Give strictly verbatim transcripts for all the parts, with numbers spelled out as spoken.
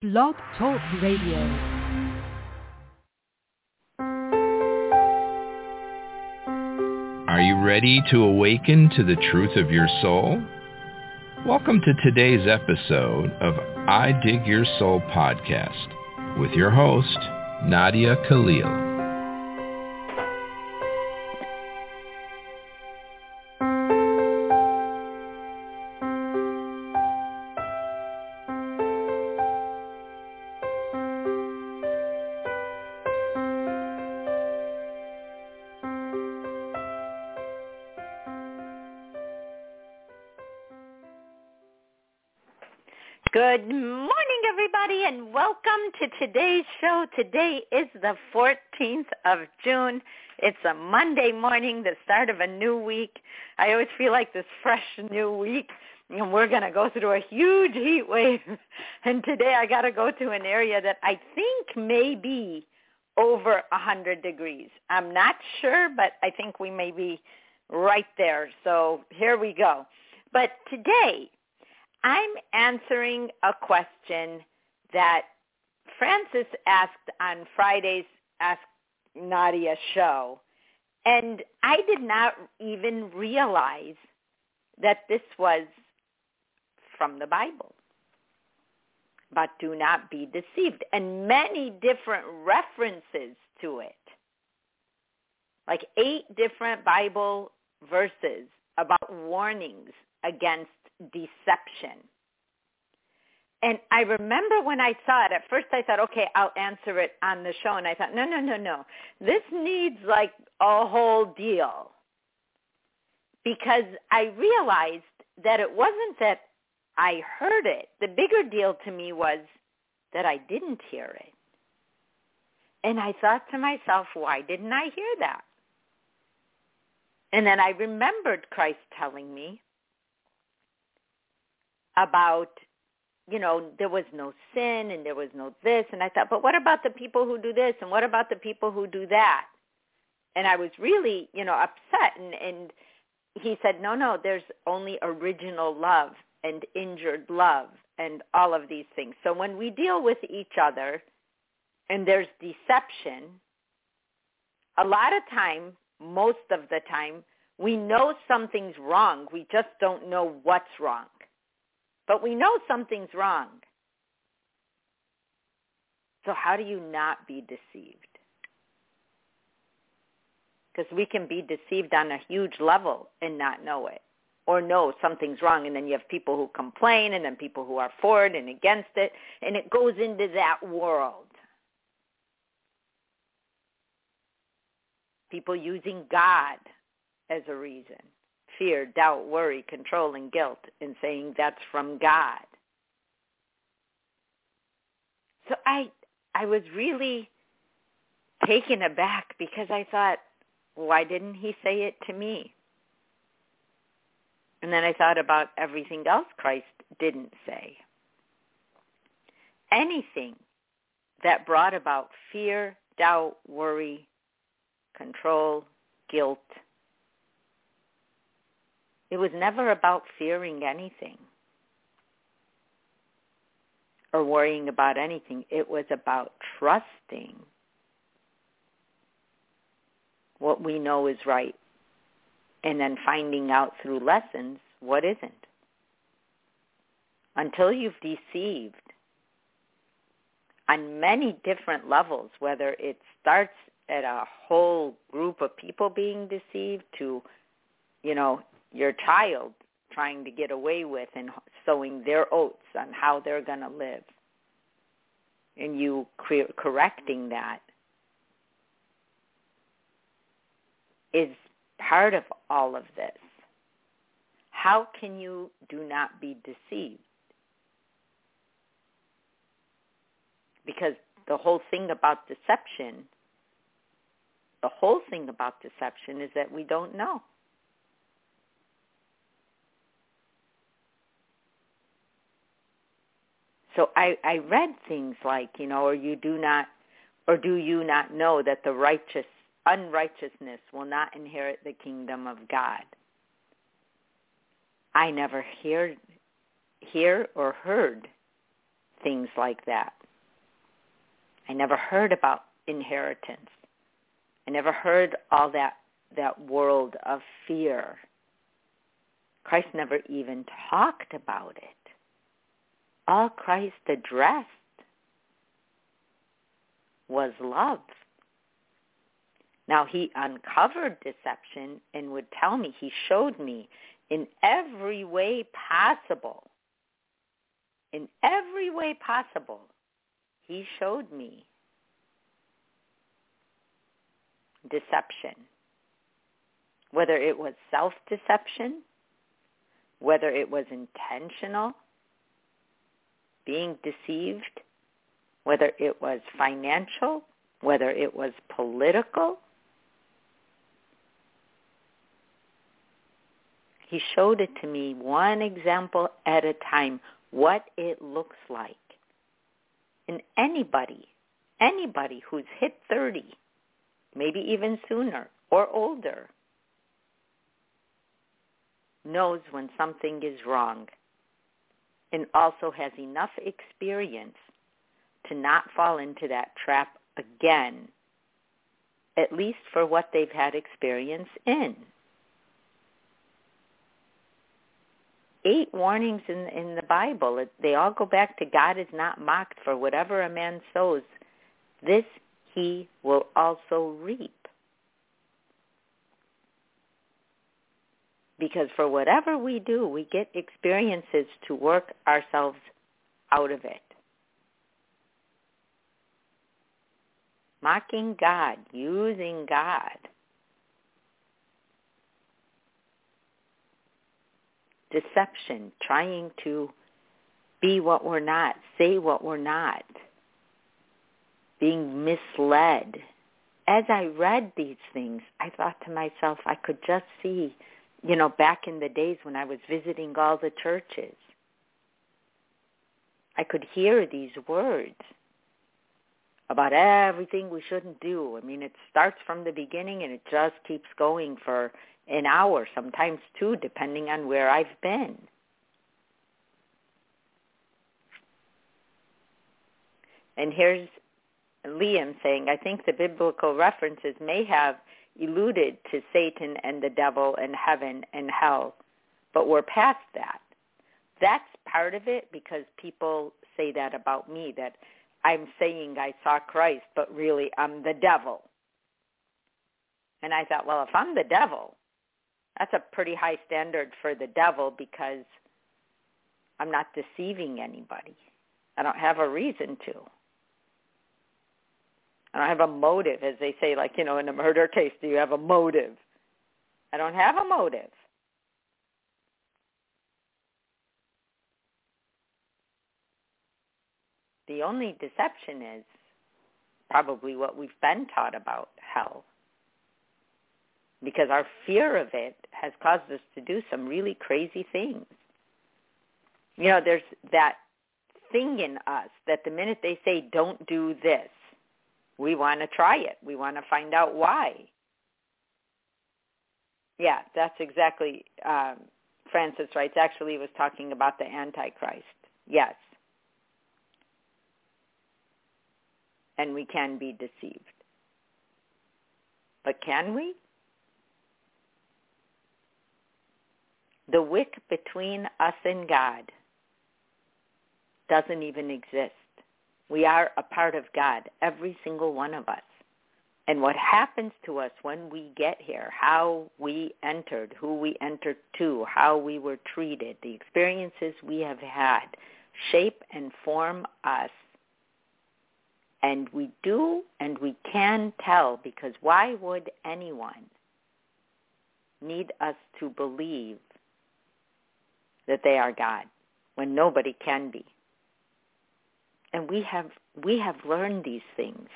Blog Talk Radio. Are you ready to awaken to the truth of your soul? Welcome to today's episode of I Dig Your Soul podcast with your host, Nadia Khalil. Good morning, everybody, and welcome to today's show. Today is the fourteenth of June. It's a Monday morning, the start of a new week. I always feel like this fresh new week, and we're going to go through a huge heat wave. And today I got to go to an area that I think may be over one hundred degrees. I'm not sure, but I think we may be right there. So here we go. But today, I'm answering a question that Francis asked on Friday's Ask Nadia show, and I did not even realize that this was from the Bible. But do not be deceived, and many different references to it, like eight different Bible verses about warnings against deception. And I remember when I saw it, at first I thought, okay, I'll answer it on the show. And I thought, no, no, no, no. This needs like a whole deal. Because I realized that it wasn't that I heard it. The bigger deal to me was that I didn't hear it. And I thought to myself, why didn't I hear that? And then I remembered Christ telling me about, you know, there was no sin and there was no this. And I thought, but what about the people who do this? And what about the people who do that? And I was really, you know, upset. And, and he said, no, no, there's only original love and injured love and all of these things. So when we deal with each other and there's deception, a lot of time, most of the time, we know something's wrong. We just don't know what's wrong. But we know something's wrong. So how do you not be deceived? Because we can be deceived on a huge level and not know it, or know something's wrong. And then you have people who complain, and then people who are for it and against it, and it goes into that world. People using God as a reason. Fear, doubt, worry, control, and guilt, and saying that's from God. So I I was really taken aback because I thought, why didn't he say it to me? And then I thought about everything else Christ didn't say. Anything that brought about fear, doubt, worry, control, guilt, it was never about fearing anything or worrying about anything. It was about trusting what we know is right and then finding out through lessons what isn't. Until you've deceived on many different levels, whether it starts at a whole group of people being deceived to, you know, your child trying to get away with and sowing their oats on how they're going to live, and you cre- correcting that is part of all of this. How can you do not be deceived? Because the whole thing about deception, the whole thing about deception is that we don't know. So I, I read things like, you know, or you do not, or do you not know that the righteous, unrighteousness will not inherit the kingdom of God? I never hear, hear or heard things like that. I never heard about inheritance. I never heard all that, that world of fear. Christ never even talked about it. All Christ addressed was love. Now, he uncovered deception and would tell me, he showed me in every way possible, in every way possible, he showed me deception. Whether it was self-deception, whether it was intentional, being deceived, whether it was financial, whether it was political. He showed it to me one example at a time, what it looks like. And anybody, anybody who's hit thirty, maybe even sooner or older, knows when something is wrong and also has enough experience to not fall into that trap again, at least for what they've had experience in. Eight warnings in, in the Bible, they all go back to God is not mocked, for whatever a man sows, this he will also reap. Because for whatever we do, we get experiences to work ourselves out of it. Mocking God, using God. Deception, trying to be what we're not, say what we're not. Being misled. As I read these things, I thought to myself, I could just see, you know, back in the days when I was visiting all the churches, I could hear these words about everything we shouldn't do. I mean, it starts from the beginning and it just keeps going for an hour, sometimes two, depending on where I've been. And here's Liam saying, I think the biblical references may have alluded to Satan and the devil and heaven and hell, but we're past that. That's part of it, because people say that about me, that I'm saying I saw Christ, but really I'm the devil. And I thought, well, if I'm the devil, that's a pretty high standard for the devil, because I'm not deceiving anybody. I don't have a reason to. I don't have a motive, as they say, like, you know, in a murder case, do you have a motive? I don't have a motive. The only deception is probably what we've been taught about hell, because our fear of it has caused us to do some really crazy things. You know, there's that thing in us that the minute they say, don't do this, we want to try it. We want to find out why. Yeah, that's exactly, um, Francis writes, actually he was talking about the Antichrist. Yes. And we can be deceived. But can we? The wick between us and God doesn't even exist. We are a part of God, every single one of us. And what happens to us when we get here, how we entered, who we entered to, how we were treated, the experiences we have had, shape and form us. And we do and we can tell, because why would anyone need us to believe that they are God when nobody can be? And we have we have learned these things.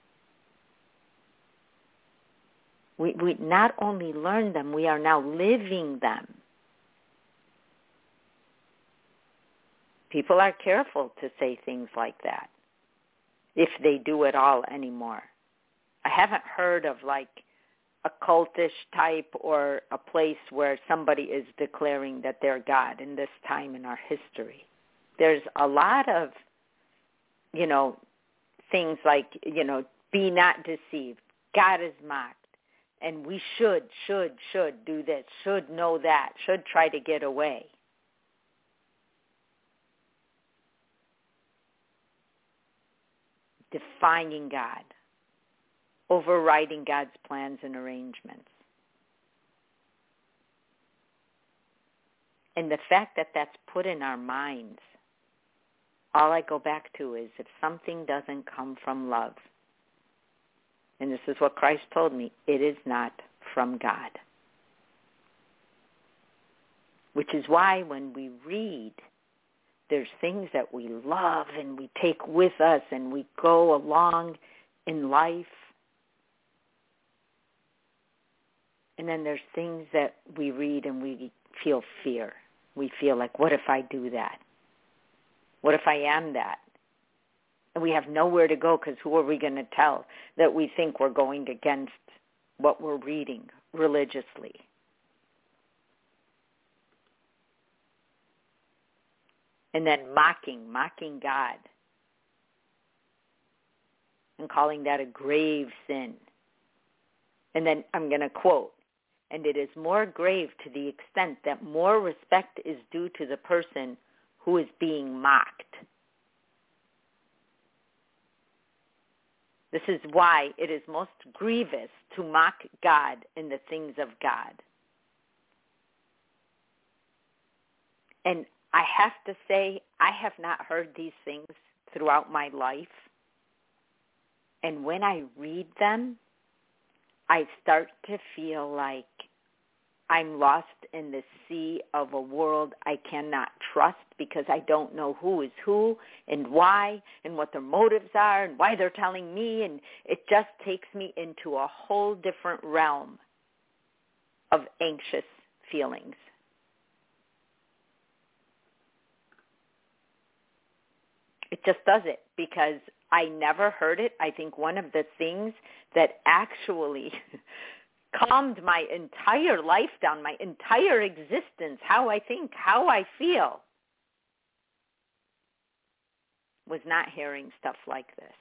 We we not only learned them, we are now living them. People are careful to say things like that, if they do at all anymore. I haven't heard of like a cultish type or a place where somebody is declaring that they're God in this time in our history. There's a lot of you know, things like, you know, be not deceived. God is mocked. And we should, should, should do this, should know that, should try to get away. Defying God. Overriding God's plans and arrangements. And the fact that that's put in our minds, all I go back to is if something doesn't come from love, and this is what Christ told me, it is not from God. Which is why when we read, there's things that we love and we take with us and we go along in life. And then there's things that we read and we feel fear. We feel like, what if I do that? What if I am that? And we have nowhere to go because who are we going to tell that we think we're going against what we're reading religiously? And then mocking, mocking God and calling that a grave sin. And then I'm going to quote, and it is more grave to the extent that more respect is due to the person who is being mocked. This is why it is most grievous to mock God in the things of God. And I have to say, I have not heard these things throughout my life. And when I read them, I start to feel like I'm lost in the sea of a world I cannot trust because I don't know who is who and why and what their motives are and why they're telling me. And it just takes me into a whole different realm of anxious feelings. It just does it because I never heard it. I think one of the things that actually calmed my entire life down, my entire existence, how I think, how I feel, was not hearing stuff like this.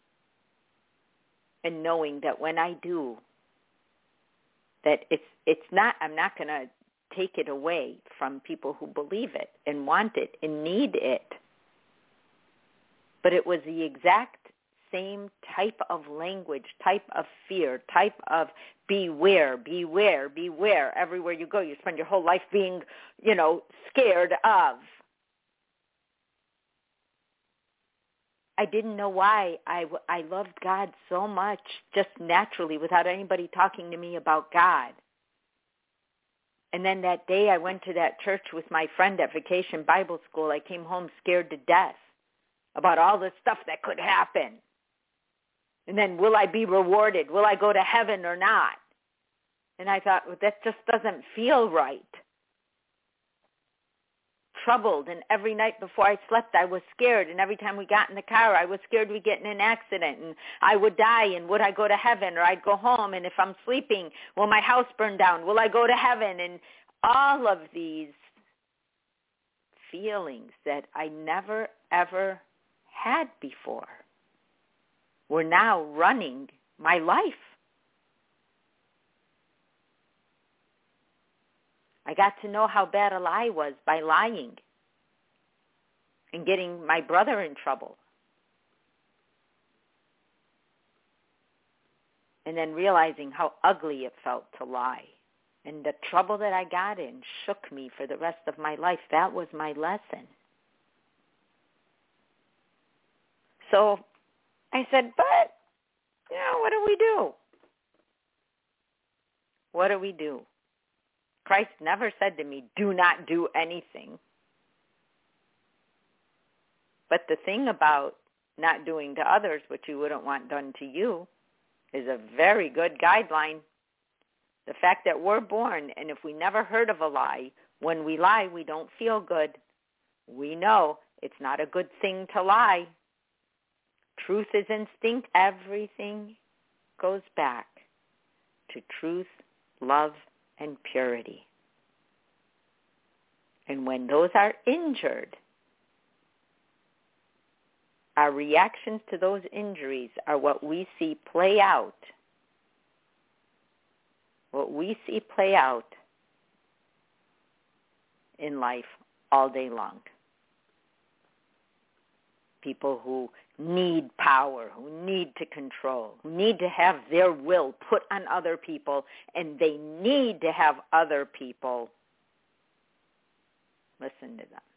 And knowing that when I do, that it's it's not, I'm not going to take it away from people who believe it and want it and need it. But it was the exact same type of language, type of fear, type of beware, beware, beware. Everywhere you go, you spend your whole life being, you know, scared of. I didn't know why I, I loved God so much just naturally without anybody talking to me about God. And then that day I went to that church with my friend at Vacation Bible School. I came home scared to death about all the stuff that could happen. And then, will I be rewarded? Will I go to heaven or not? And I thought, well, that just doesn't feel right. Troubled, and every night before I slept, I was scared. And every time we got in the car, I was scared we'd get in an accident, and I would die, and would I go to heaven, or I'd go home, and if I'm sleeping, will my house burn down? Will I go to heaven? And all of these feelings that I never, ever had before were now running my life. I got to know how bad a lie was by lying and getting my brother in trouble. And then realizing how ugly it felt to lie. And the trouble that I got in shook me for the rest of my life. That was my lesson. So I said, but, you know, what do we do? What do we do? Christ never said to me, do not do anything. But the thing about not doing to others what you wouldn't want done to you is a very good guideline. The fact that we're born, and if we never heard of a lie, when we lie, we don't feel good. We know it's not a good thing to lie. Truth is instinct. Everything goes back to truth, love, and purity. And when those are injured, our reactions to those injuries are what we see play out, what we see play out in life all day long. People who need power, who need to control, who need to have their will put on other people, and they need to have other people listen to them,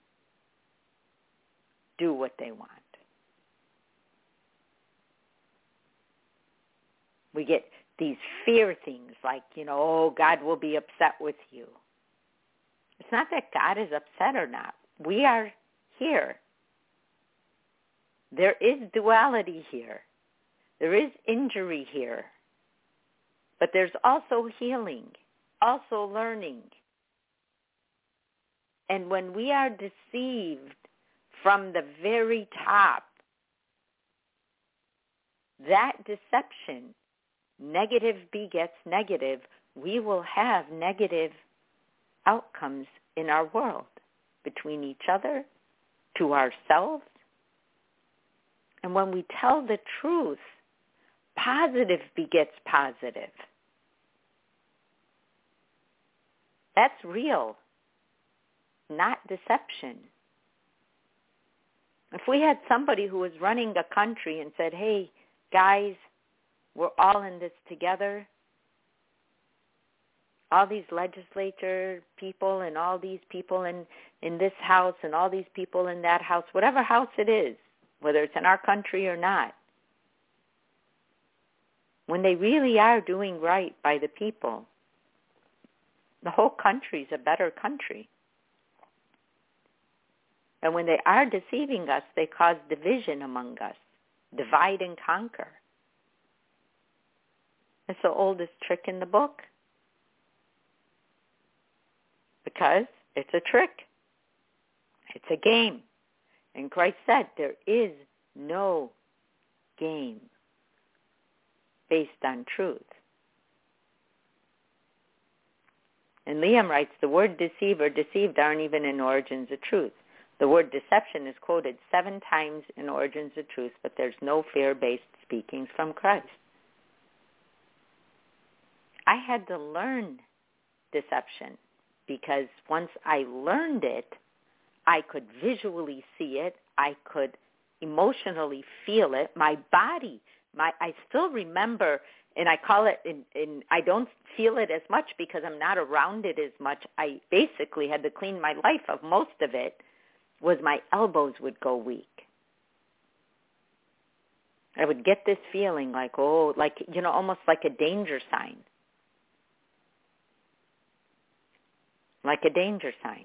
do what they want. We get these fear things like, you know, oh, God will be upset with you. It's not that God is upset or not. We are here. There is duality here. There is injury here. But there's also healing, also learning. And when we are deceived from the very top, that deception, negative begets negative, we will have negative outcomes in our world, between each other, to ourselves. And when we tell the truth, positive begets positive. That's real, not deception. If we had somebody who was running a country and said, hey, guys, we're all in this together, all these legislature people and all these people in, in this house and all these people in that house, whatever house it is, whether it's in our country or not, when they really are doing right by the people, the whole country's a better country. And when they are deceiving us, they cause division among us, divide and conquer. It's the oldest trick in the book, because it's a trick. It's a game. And Christ said there is no game based on truth. And Liam writes, the word deceive or deceived aren't even in Origins of Truth. The word deception is quoted seven times in Origins of Truth, but there's no fear-based speakings from Christ. I had to learn deception, because once I learned it, I could visually see it. I could emotionally feel it. My body, my I still remember, and I call it, in, in, I don't feel it as much because I'm not around it as much. I basically had to clean my life of most of it, was my elbows would go weak. I would get this feeling like, oh, like, you know, almost like a danger sign. Like a danger sign.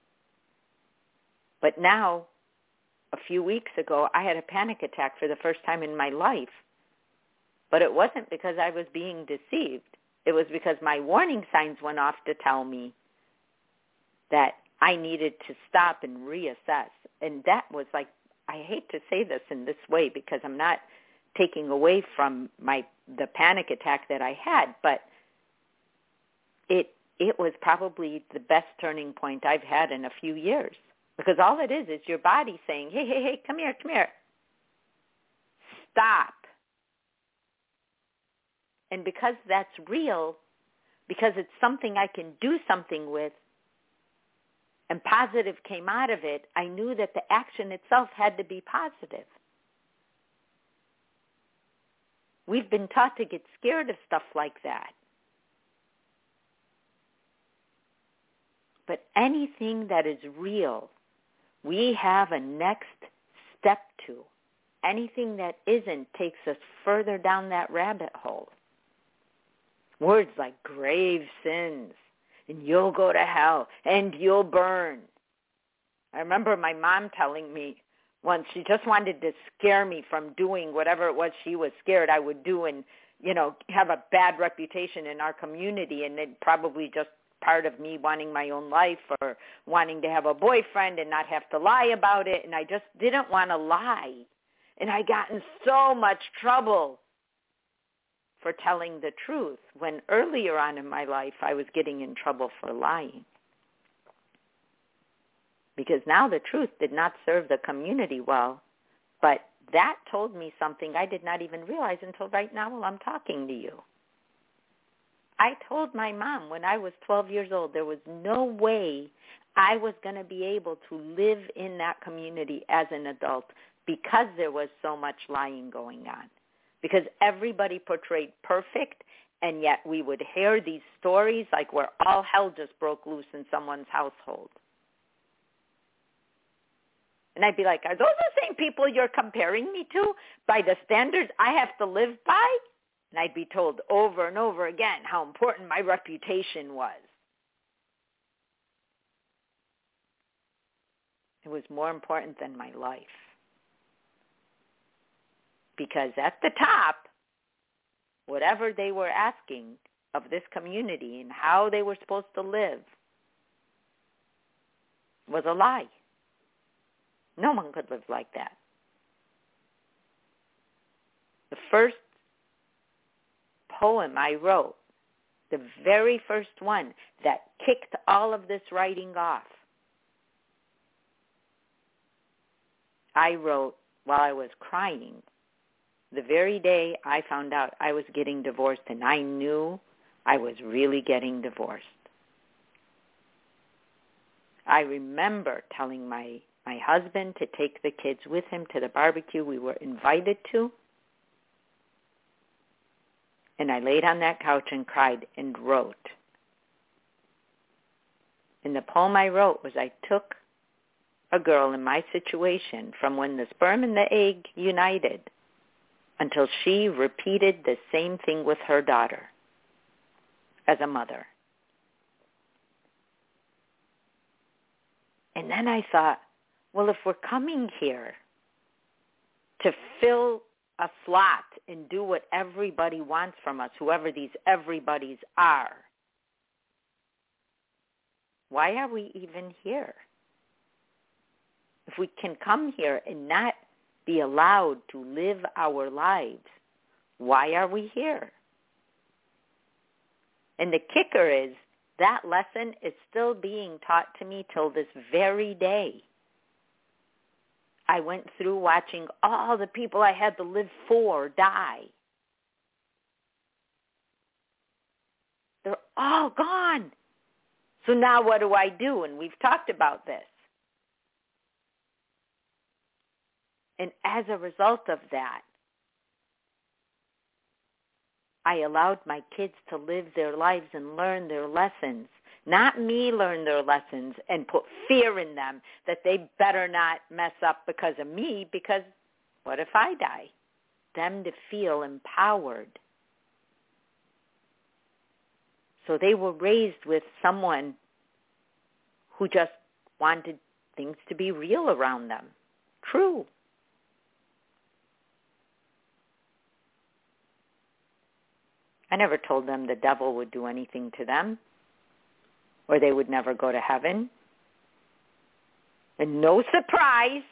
But now, a few weeks ago, I had a panic attack for the first time in my life. But it wasn't because I was being deceived. It was because my warning signs went off to tell me that I needed to stop and reassess. And that was like, I hate to say this in this way because I'm not taking away from my the panic attack that I had, but it it was probably the best turning point I've had in a few years. Because all it is is your body saying, hey, hey, hey, come here, come here. Stop. And because that's real, because it's something I can do something with, and positive came out of it, I knew that the action itself had to be positive. We've been taught to get scared of stuff like that. But anything that is real, we have a next step to. Anything that isn't takes us further down that rabbit hole. Words like grave sins, and you'll go to hell, and you'll burn. I remember my mom telling me once, she just wanted to scare me from doing whatever it was she was scared I would do and, you know, have a bad reputation in our community, and it probably just part of me wanting my own life or wanting to have a boyfriend and not have to lie about it, and I just didn't want to lie. And I got in so much trouble for telling the truth when earlier on in my life I was getting in trouble for lying. Because now the truth did not serve the community well, but that told me something I did not even realize until right now while I'm talking to you. I told my mom when I was twelve years old there was no way I was going to be able to live in that community as an adult because there was so much lying going on. Because everybody portrayed perfect, and yet we would hear these stories like where all hell just broke loose in someone's household. And I'd be like, are those the same people you're comparing me to by the standards I have to live by? And I'd be told over and over again how important my reputation was. It was more important than my life. Because at the top, whatever they were asking of this community and how they were supposed to live was a lie. No one could live like that. The first poem I wrote, the very first one that kicked all of this writing off, I wrote while I was crying the very day I found out I was getting divorced, and I knew I was really getting divorced. I remember telling my, my husband to take the kids with him to the barbecue we were invited to, and I laid on that couch and cried and wrote. And the poem I wrote was I took a girl in my situation from when the sperm and the egg united until she repeated the same thing with her daughter as a mother. And then I thought, well, if we're coming here to fill a slot and do what everybody wants from us, whoever these everybody's are, why are we even here? If we can come here and not be allowed to live our lives, why are we here? And the kicker is that lesson is still being taught to me till this very day. I went through watching all the people I had to live for die. They're all gone. So now what do I do? And we've talked about this. And as a result of that, I allowed my kids to live their lives and learn their lessons. Not me learn their lessons and put fear in them that they better not mess up because of me, because what if I die? Them to feel empowered. So they were raised with someone who just wanted things to be real around them. True. I never told them the devil would do anything to them or they would never go to heaven. And no surprise,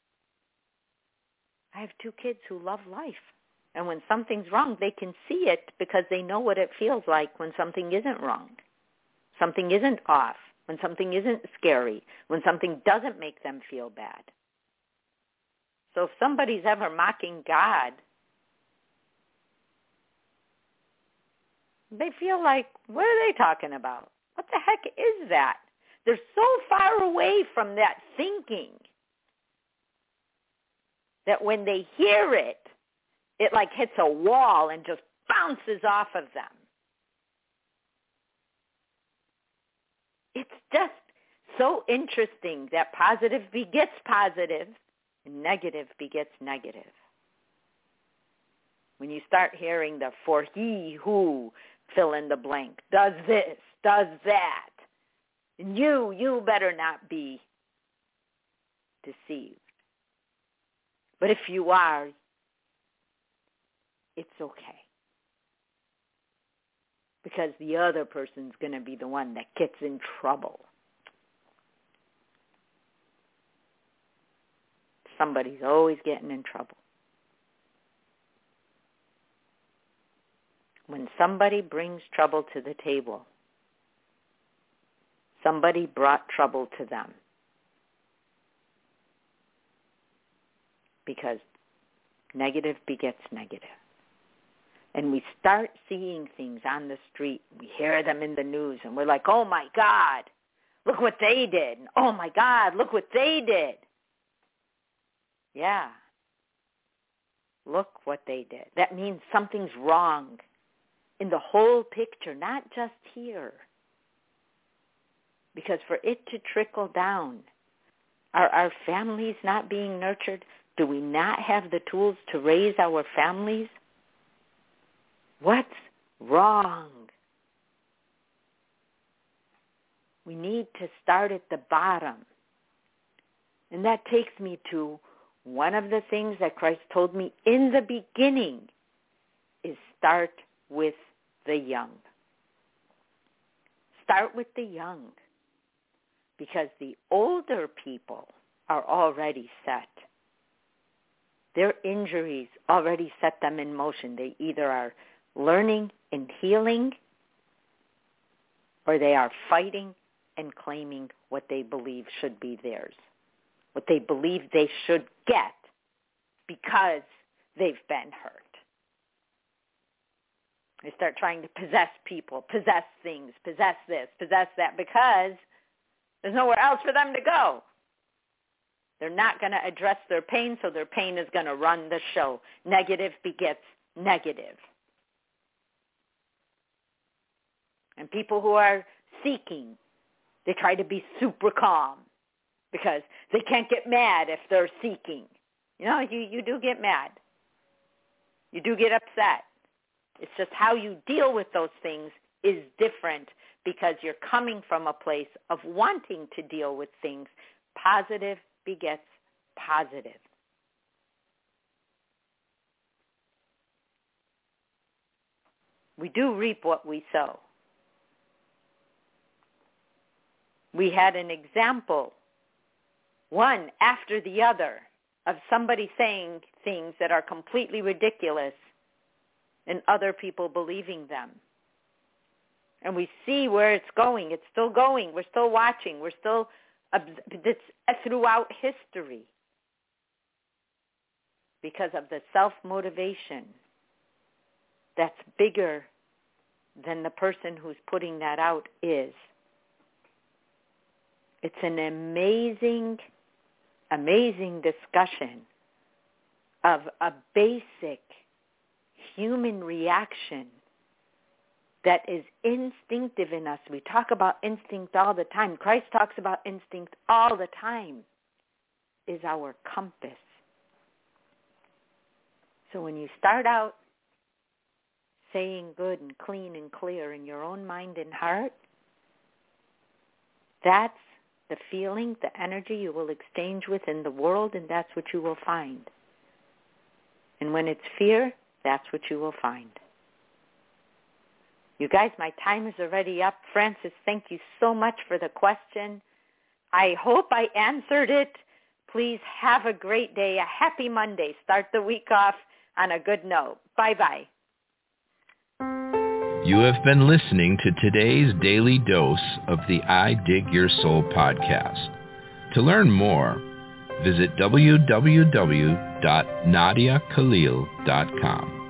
I have two kids who love life. And when something's wrong, they can see it because they know what it feels like when something isn't wrong, something isn't off, when something isn't scary, when something doesn't make them feel bad. So if somebody's ever mocking God, they feel like, what are they talking about? What the heck is that? They're so far away from that thinking that when they hear it, it like hits a wall and just bounces off of them. It's just so interesting that positive begets positive and negative begets negative. When you start hearing the for he who fill in the blank, does this, does that, and you, you better not be deceived. But if you are, it's okay. Because the other person's going to be the one that gets in trouble. Somebody's always getting in trouble. When somebody brings trouble to the table, somebody brought trouble to them. Because negative begets negative. And we start seeing things on the street. We hear them in the news, and we're like, oh, my God, look what they did. And, oh, my God, look what they did. Yeah. Look what they did. That means something's wrong in the whole picture, not just here. Because for it to trickle down, are our families not being nurtured? Do we not have the tools to raise our families? What's wrong? We need to start at the bottom. And that takes me to one of the things that Christ told me in the beginning is start with the young. Start with the young. Because the older people are already set. Their injuries already set them in motion. They either are learning and healing, or they are fighting and claiming what they believe should be theirs, what they believe they should get because they've been hurt. They start trying to possess people, possess things, possess this, possess that, because there's nowhere else for them to go. They're not going to address their pain, so their pain is going to run the show. Negative begets negative. And people who are seeking, they try to be super calm because they can't get mad if they're seeking. You know, you, you do get mad. You do get upset. It's just how you deal with those things is different because you're coming from a place of wanting to deal with things. Positive begets positive. We do reap what we sow. We had an example, one after the other, of somebody saying things that are completely ridiculous and other people believing them. And we see where it's going. It's still going. We're still watching. We're still, it's throughout history because of the self-motivation that's bigger than the person who's putting that out is. It's an amazing, amazing discussion of a basic human reaction that is instinctive in us. We talk about instinct all the time. Christ talks about instinct all the time. Is our compass. So when you start out saying good and clean and clear in your own mind and heart, that's the feeling, the energy you will exchange with in the world, and that's what you will find. And when it's fear, that's what you will find. You guys, my time is already up. Francis, thank you so much for the question. I hope I answered it. Please have a great day, a happy Monday. Start the week off on a good note. Bye-bye. You have been listening to today's daily dose of the I Dig Your Soul podcast. To learn more, visit w w w dot nadia khalil dot com.